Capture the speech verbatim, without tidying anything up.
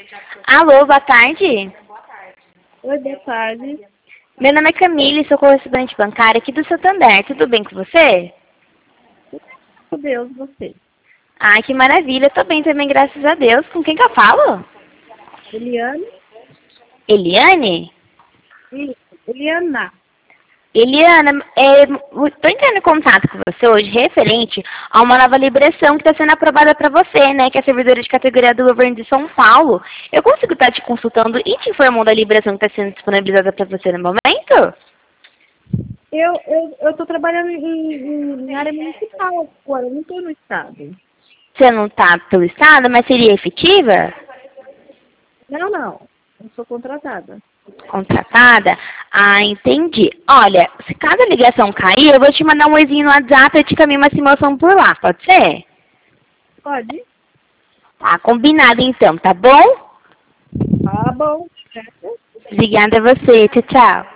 Alô, boa tarde. Oi, boa tarde. Meu nome é Camille, sou correspondente bancária aqui do Santander. Tudo bem com você? Meu Deus, você. Ai, que maravilha. Tô bem também, graças a Deus. Com quem que eu falo? Eliane? Eliane? Isso, Eliana. Eliana, estou entrando em contato com você hoje referente a uma nova liberação que está sendo aprovada para você, né, que é a servidora de categoria do governo de São Paulo. Eu consigo estar te consultando e te informando da liberação que está sendo disponibilizada para você no momento? Eu eu eu estou trabalhando em, em área municipal agora, eu não estou no estado. Você não está pelo Estado, mas seria efetiva? Não, não. Eu sou contratada. Contratada? Ah, entendi. Olha, se cada ligação cair, eu vou te mandar um oizinho no WhatsApp e te caminho uma simulação por lá, pode ser? Pode? Tá, combinado então, tá bom? Tá bom. Certo? Obrigada a você. Tchau, tchau.